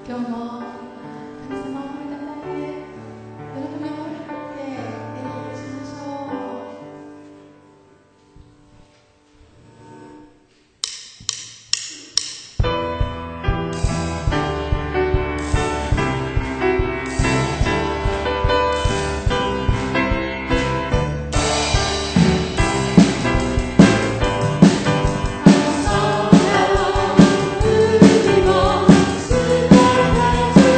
今日も神様を褒めたたえて喜びを振るって礼しましょう。 空を海をすべて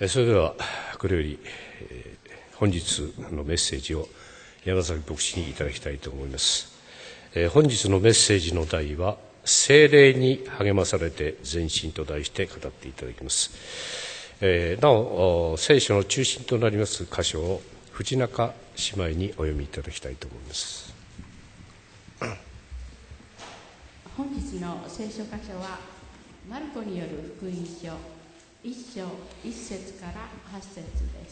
それではこれより本日のメッセージを山崎牧師にいただきたいと思います。本日のメッセージの題は聖霊に励まされて前進と題して語っていただきます。なお聖書の中心となります箇所を藤中姉妹にお読みいただきたいと思います。 本日の聖書箇所はマルコによる福音書1章1節から8節です。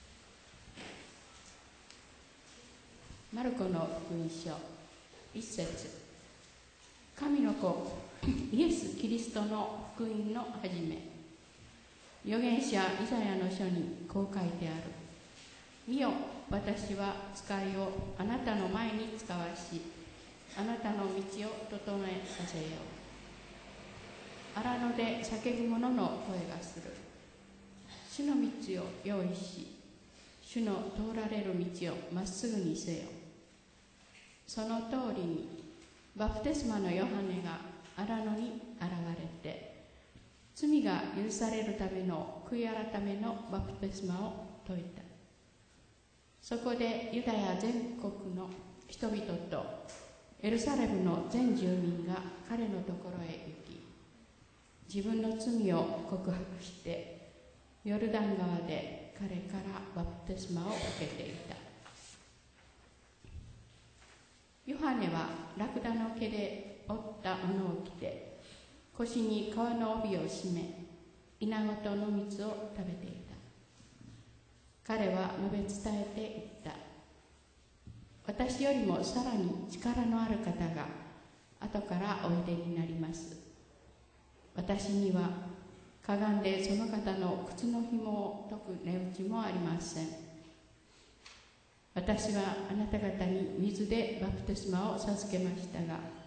マルコの福音書1節、神の子イエス・キリストの福音の始め。預言者イザヤの書にこう書いてある。見よ、私は使いをあなたの前に使わし、あなたの道を整えさせよう。荒野で叫ぶ者の声がする。主の道を用意し、主の通られる道をまっすぐにせよ。その通りにバプテスマのヨハネが荒野に現れて、罪が許されるための悔い改めのバプテスマを説いた。そこでユダヤ全国の人々とエルサレムの全住民が彼のところへ行き、自分の罪を告白してヨルダン川で彼からバプテスマを受けていた。ヨハネはラクダの毛で折ったものを着て、腰に皮の帯を締め、稲子との蜜を食べていた。彼は述べ伝えていった。私よりもさらに力のある方が後からおいでになります。私にはかがんでその方の靴の紐を解く値打ちもありません。私はあなた方に水でバプテスマを授けましたが、